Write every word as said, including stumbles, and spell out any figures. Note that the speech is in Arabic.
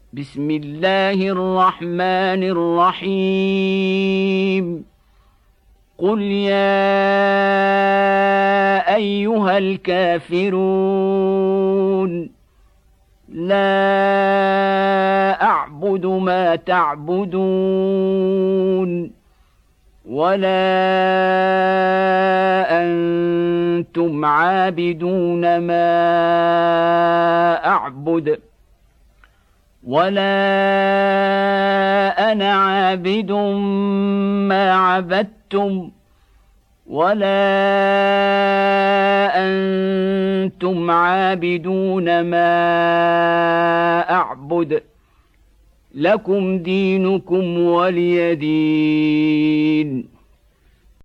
بسم الله الرحمن الرحيم قل يا أيها الكافرون لا أعبد ما تعبدون ولا أنتم عابدون ما أعبد ولا أنا عابد ما عبدتم ولا أنتم عابدون ما أعبد لكم دينكم ولي دين.